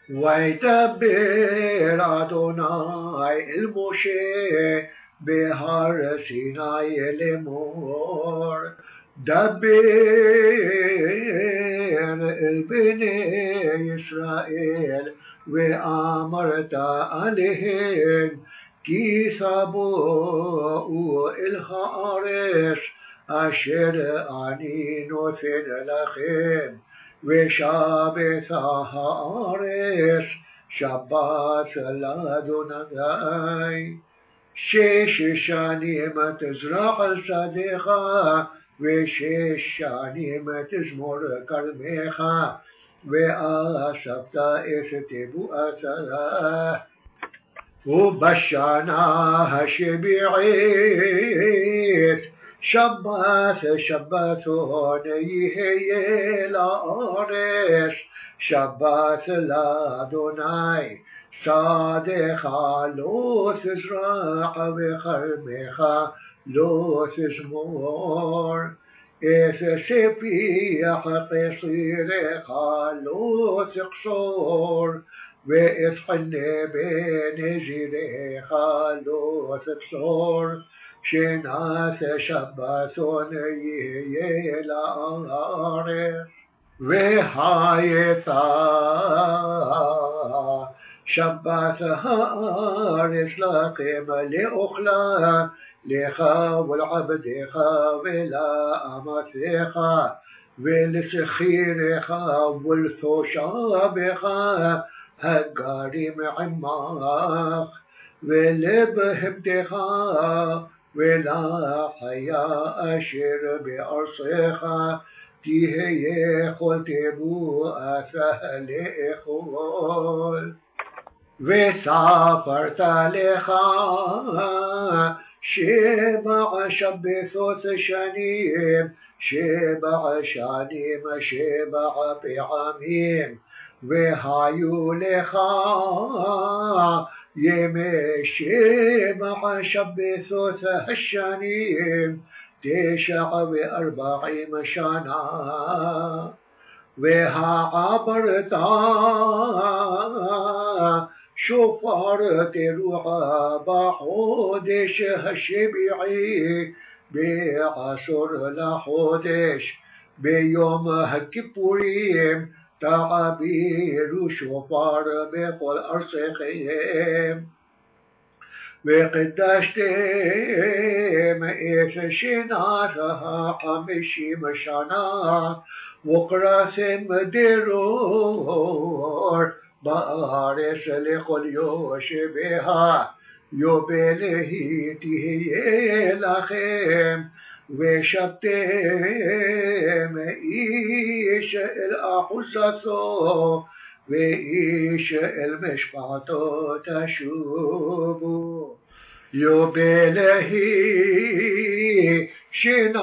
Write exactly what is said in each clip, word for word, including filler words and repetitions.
וידבר אדוני אל משה בהר סיני לאמור, דבר אל בני ישראל ואמרת עליהם, כי תבואו אל הארץ אשר אני נותן לכם, ושבת הארץ שבת לאדוני. שש שנים תזרע שדך, ושש שנים תזמור כרמך, ואספת את תבואתה. ובשנה השביעית שבת שבתון יהיה לארץ, שבת לאדוני. שדך לא תזרע וכרמך לא תזמור, את ספיח חצרך לא תקשור, ואת חנה בנזירך לא תקשור, שנת שבתון יהיה לארץ. והייתה שבת הארץ לכם לאוכלה, לך ולעבדך ולאמתך ולשכירך ולתושבך הגרים עמך, ולבהמתך ולחיה אשר בארצך, תהיה כל תבואתה לאכול. וספרת לך שבע שבתות שנים, שבע שנים שבע פעמים, והיו לך ימי שבע שבתות השנים, תשע וארבעים שנה. והעברת שופר תרועה בחודש השביעי, בעשור לחודש, ביום הכיפורים תעבירו שופר בכל ארצכם. וקדשתם את שנת החמישים שנה, וקראתם דרור בארץ לכל יושביה, יובל היא תהיה לכם. ושבתם איש אל אחוזתו, ואיש אל משפחתו תשובו. יובל היא שנת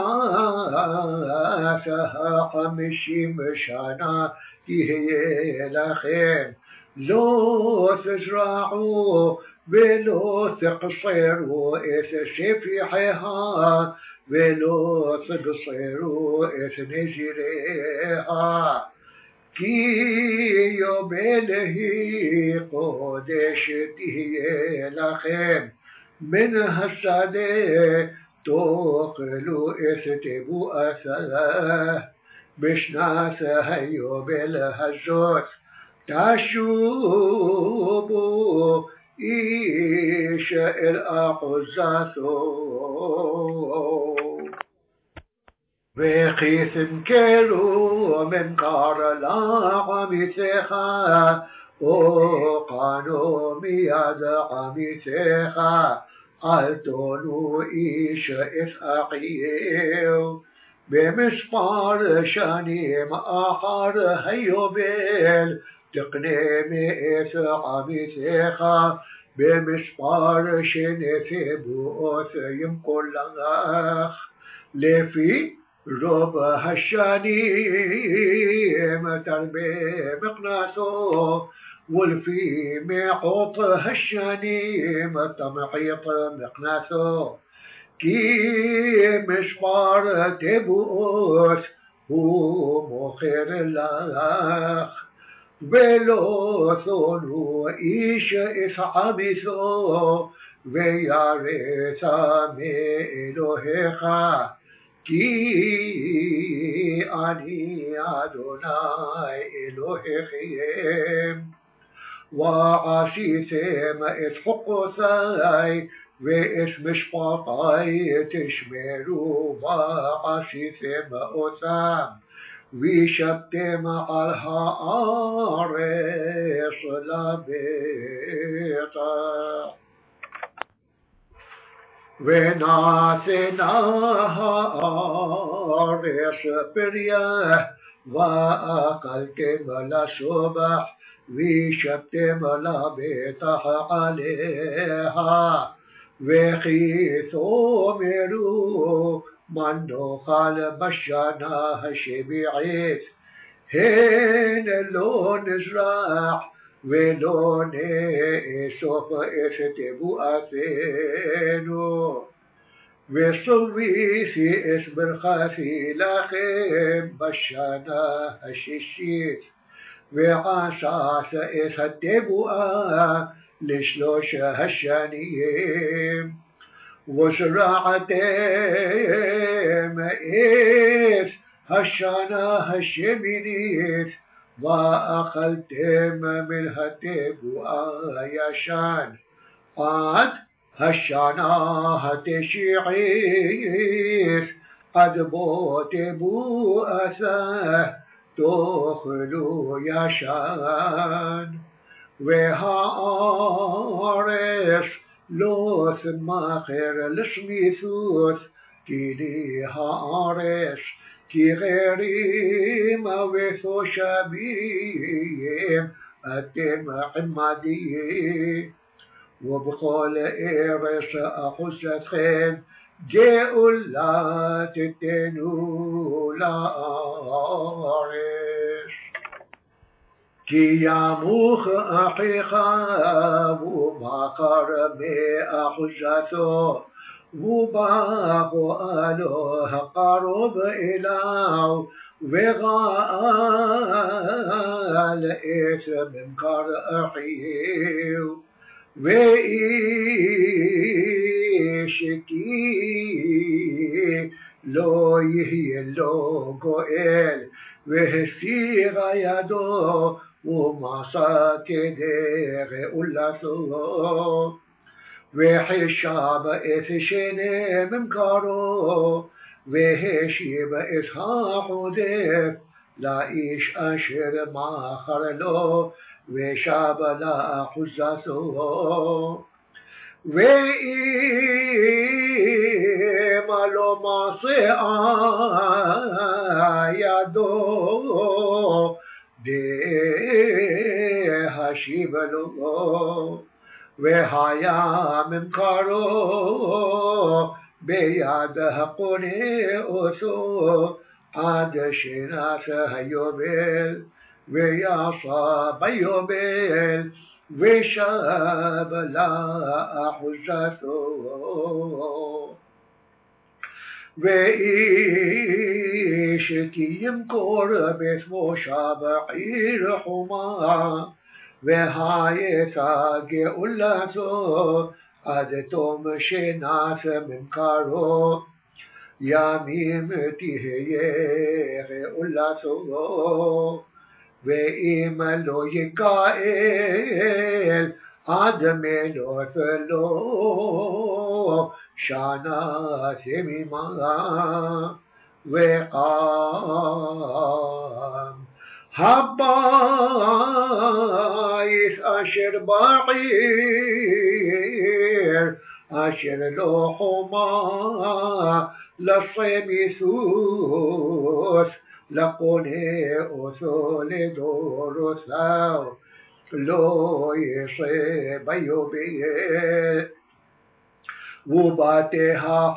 החמישים שנה תהיה לכם. לא תזרעו ולא תקצרו את שפיחיה, ולא תגצרו את נזיריה, כי יובל היא קודש תהיה לכם. מן השדה תאכלו את תבואתה. בשנת היובל הזאת תשובו איש אל אחוזתו. וכי תמכרו ממכר לעמיתך, או קנו מיד עמיתך, אל תונו איש את אחיהו. במספר שנים אחר היובל תקנה מאת עמיתך, במספר שני תבואות ימכור לך. לפי רוב השנים תרבה מקנתו, ולפי מעט השנים תמעיט מקנתו. כי מספר תבואות הוא מוכר לך. ולא שונאו איש את עמיתו, ויראת מאלוהיך, כי אני אדוני אלוהיכם. ועשיתם את חוקותי ואת משפטי תשמרו, ועשיתם אותם, וישבתם על הארץ לבטח. ונתנה הארץ פריה, ואכלתם לשובח, וישבתם לבטח עליה. וכי תאמרו מה נאכל בשנה השביעית, הן לא נזרע ולא נאסוף את תבואתנו. וסוביתי את ברכתי לכם בשנה השישית, ועשת את התבואה לשלוש השנים, וזרעתם את השנה השמינית, ואכלתם מן התבואה הישן עד השנה התשיעית, עד בוא תבואתה תאכלו ישן. והארץ לא תמכר לשמיתות, כי לי הארץ כי גרים ותושבים אתם עמדי. ובכל ארץ אחוזתכם גאולה תיתנו לארץ. כי ימוך אחיך ומכר מאחוזתו, ובאוהלו הקרוב אליו, וגאל את ממכר אחיו. ואיש כי לא יהיה לו גואל, והסיר ידו ומסע כדי גאולתו, וחישב את שני ממכרו, והשיב את החודף לאיש אשר מכר לו, ושב לאחוזתו. ואם לא מצאה ידו דהשיב לו, והיה ממכרו ביד הקונה אותו עד שנת היובל, ויעשה ביובל ושב לאחוזתו. ואיש כי ימכור בית מושב עיר חומה, והייתה גאולתו עד תום שנת ממכרו, ימים תהיה גאולתו. ואם לא יגאל עד מלאת לו שנה תמימה, וקם הבית אשר בעיר אשר לא חומה לסמיתות, לקונה אותו לדורותיו, לא ישב ביובל. ובתי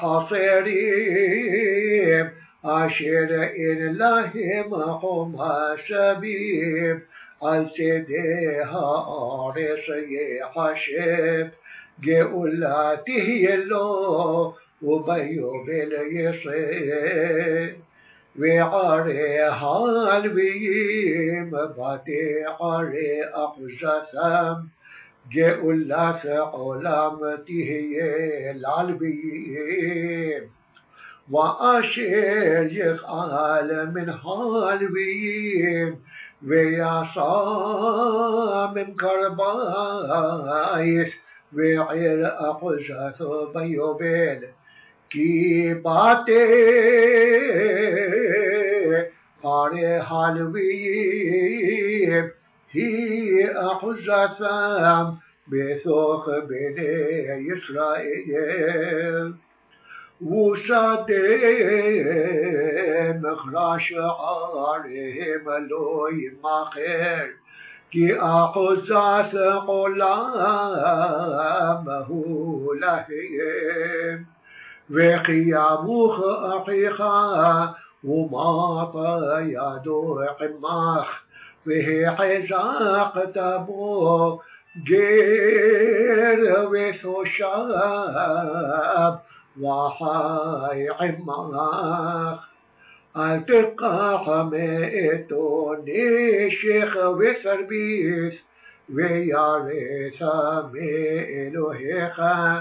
החצרים אשר אין להם חומה סביב, על צדי הארץ יחשב, גאולה תהיה לו וביובל ישב. وعري هالبيم باتي عري أقزثم جئلت علامته العلبيم وأشير يقال من هالبيم ويعصام من كربايس وعير أقزث بيوبيل की बातें आरे हालवी ही अहुज़ाम बेसोख बेने इस्राएल वुसाते मखराश आरे मलोई माखेर की अहुज़ात ग़ुलाम हुलहिम وقياموخ أخيخا وما يدو عماخ وهي حزاق تبو جير وثوشاب وحي عماخ التقاح ميتو نيشيخ وسربيس وياريسا ميلوهيخا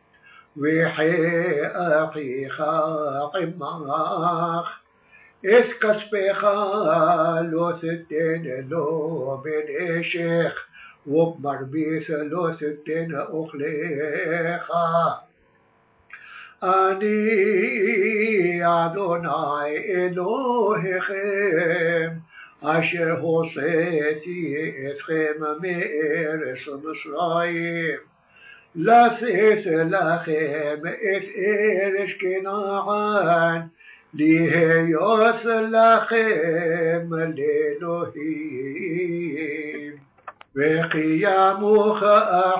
وحي أخيخا قماخ اسكس بيخا لو ستين لو بن شيخ وبمربيس لو ستين أخليخا أني أدوناي إلهيكم أشر هوسيتي إتخيم ميرس مصرايم لا ثيث لخيم إتئرش كناعان ليهيوث لخيم لإلهيم وقياموخ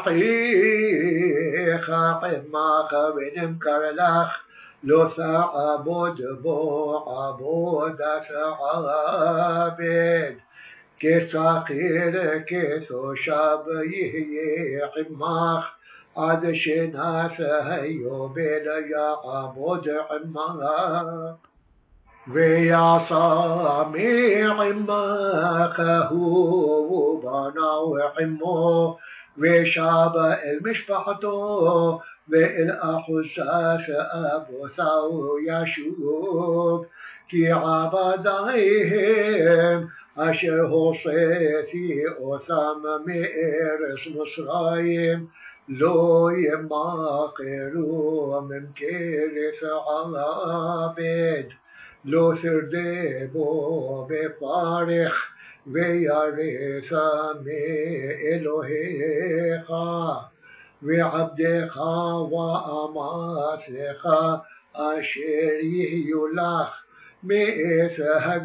أحيخ قماخ ونمكر لخ لو ثعبد بو عبود ثعابد كساقير كسو شاب يهي عماخ عاد شناس هيو بين يعبد عماخ ويا صامي عماخ هو بنا وعمو وشاب المشفحتو والأحساس أبو ثو يشوب كي عبدائهم أشر هوصيتي أثام مئرس مصرايم لو يماقروا من كيرث عابد لو ثردبو بفارخ ويارث مئلوهيخا وعبدخ وأماسخ أشر يهيولخ مئث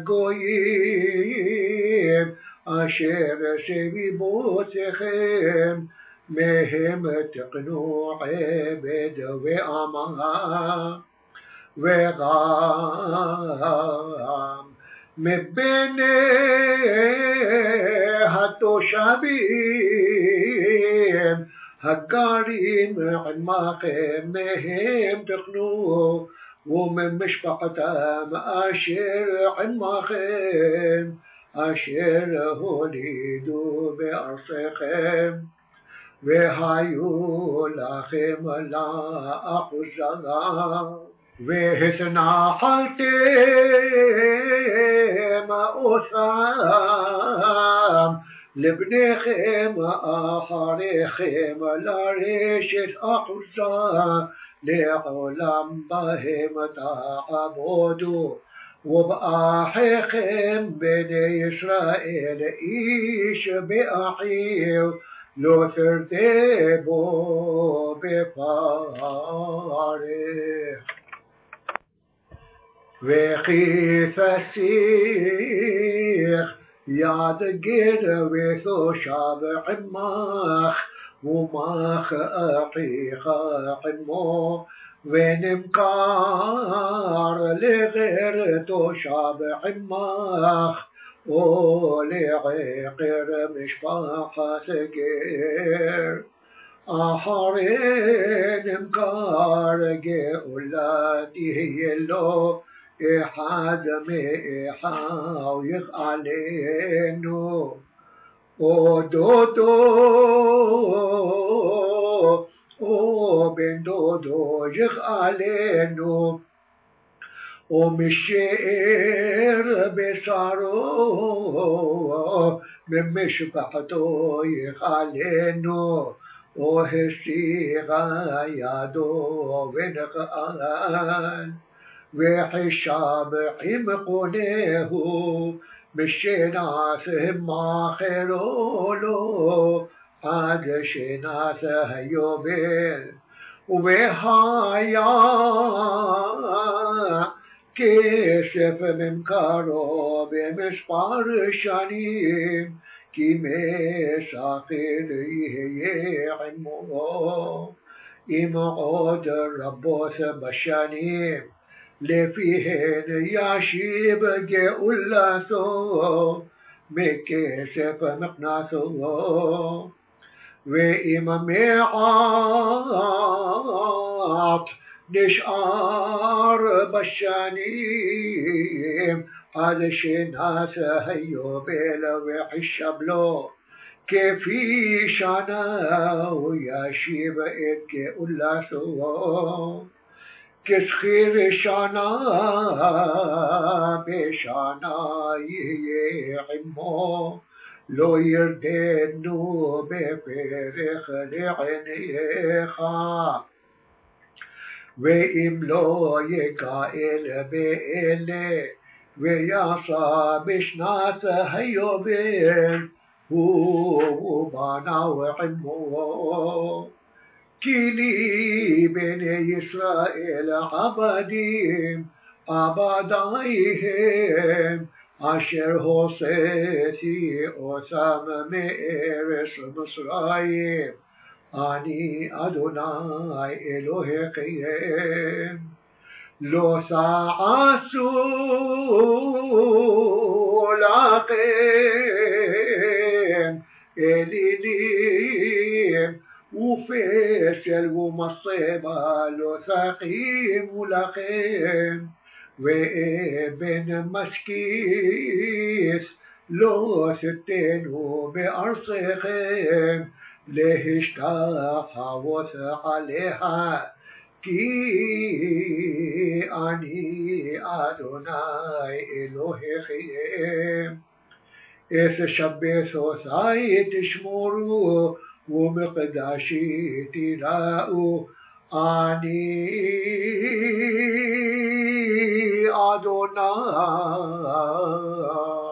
هجويم أشر سبيبوتخم مهم تقنوا عبد وأمان وغام مبين التوشبين هجارين عماقهم مهم تقنوا ومن مشفقتهم أشير عماقهم أشير هوليدوا بأرصخهم وهايو لخم لا أخزنا وهثنا حلتم أثام لبنخم آخرخم لرشت أخزا لعلم بهم تعبدوا وبأحخم بني إسرائيل إيش بأحيو لو ثردبو بفارخ وقيف السيخ ياد جد وثو شاب عماخ وماخ أقيخ عمو ونمكار لغير توشاب عماخ ولعقر مشفاقة غير آخرين مكار قولاتي يلو אחד מאחיו יכעלנו, אודותו או בן דודו יכעלנו, ומשאר בשרו ממשפחתו יכעלנו, והסירה ידו ונכאל, וחישב עם קונהו משנעשה מאחרו לו עד שנעשה היובל, והיה כסף ממכרו במספר שנים, כי מסחר יהיה עמו עם עוד רבות בשנים, לפיהן ישיב גאולתו מכסף מכנסו. ואם מעט נשאר בשנים עד שנעשה היובל וחישב לו כפי שנה, הוא ישיב את גאולתו כשכיר שנה בשנה יהיה עמו, לא ירדנו בפרך לעיניך. ואם לא יקהל באלה ויעשה בשנת היובל, הוא בנהו עמו. כי לי בני ישראל עבדים עבדייהם, אשר הוצאתי אותם מארץ מצרים, אני אדוני אלוהיכם. לא תעשו לכם אלילים ופסל ומצבה לא תקימו לכם, ואבן משכיס לא תיתנו בארצכם להשתחוות עליה, כי אני אדוני אלוהיכם. את שבתותי תשמרו ומקדשי תיראו, אני אדוני.